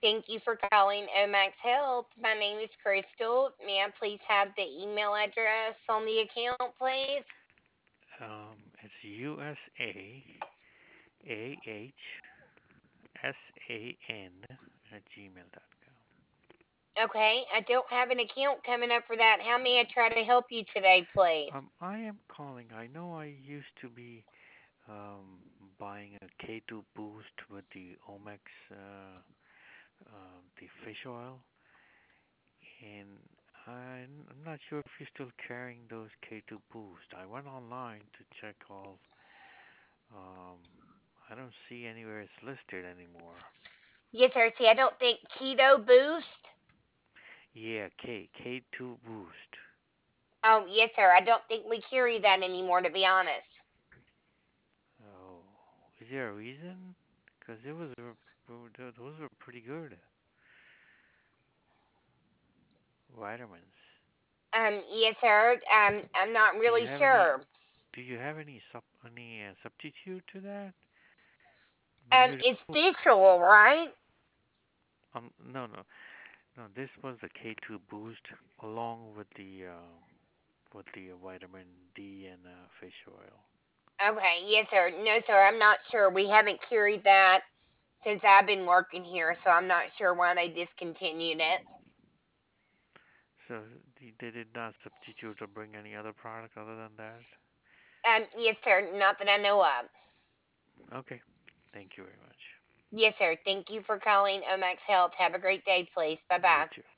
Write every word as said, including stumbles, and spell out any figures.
Thank you for calling Omax Health. My name is Crystal. May I please have the email address on the account, please? Um, it's U S A A H S A N at gmail dot com. Okay, I don't have an account coming up for that. How may I try to help you today, please? Um, I am calling. I know I used to be um, buying a K two boost with the Omex, uh, uh, the fish oil, and I'm I'm not sure if you're still carrying those K two boost. I went online to check all. Um, I don't see anywhere it's listed anymore. Yes, sir. See, I don't think Keto Boost. Yeah, K K2 boost. Oh, yes, sir. I don't think we carry that anymore, to be honest. Oh, is there a reason? Because it was a- those were pretty good vitamins. Um, yes, sir. Um, I'm not Do you really have any? sure. Do you have any sub any uh, substitute to that? Um, Maybe it's fish oil, right? um no no no. This was the K two boost along with the uh, with the vitamin D and uh, fish oil. Okay, yes, sir. No, sir. I'm not sure. We haven't carried that since I've been working here, so I'm not sure why they discontinued it. So they, they did not substitute or bring any other product other than that. Um, yes, sir. Not that I know of. Okay, thank you very much. Yes, sir. Thank you for calling Omax Health. Have a great day, please. Bye You bye. too.